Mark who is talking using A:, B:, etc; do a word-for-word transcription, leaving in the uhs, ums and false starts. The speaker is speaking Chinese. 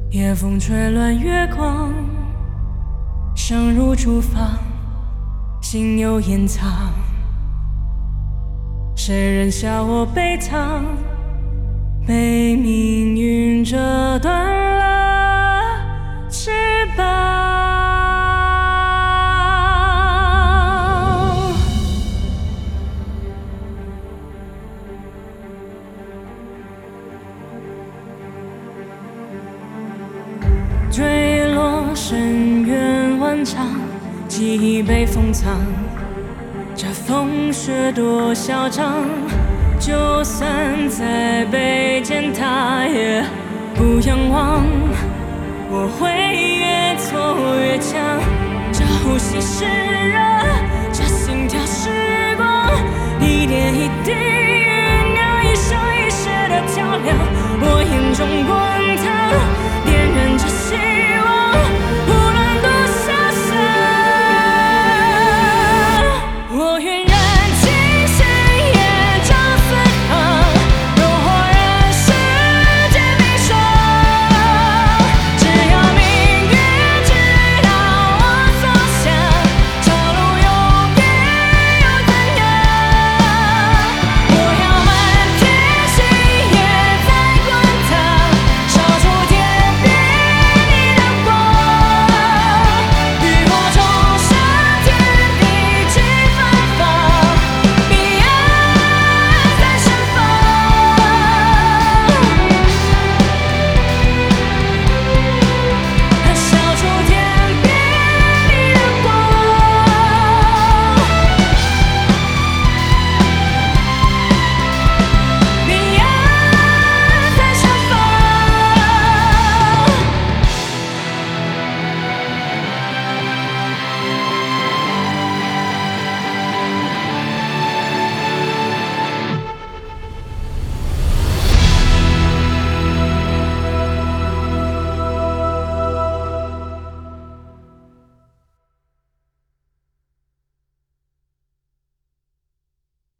A: 夜风吹乱月光，声如厨房，心有掩藏。谁人笑我悲怆，被命运折断了翅膀。坠落深渊万丈，记忆被封藏。这风雪多嚣张，就算再被践踏，也不仰望。我会越挫越强，这呼吸是热，这心跳是光，一点一滴。